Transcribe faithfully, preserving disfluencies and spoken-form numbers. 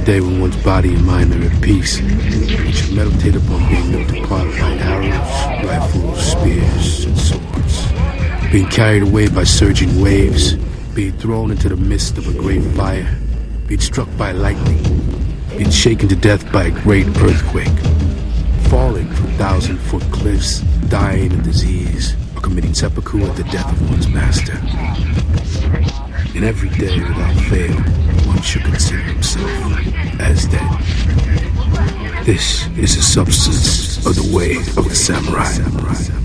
day when one's body and mind are at peace, one should meditate upon being ripped apart by arrows, rifles, spears, and swords. Being carried away by surging waves, being thrown into the midst of a great fire, being struck by lightning, being shaken to death by a great earthquake, falling from thousand-foot cliffs, dying of disease, or committing seppuku at the death of one's master. And every day, without fail, one should consider himself as dead. This is the substance of the way of the samurai.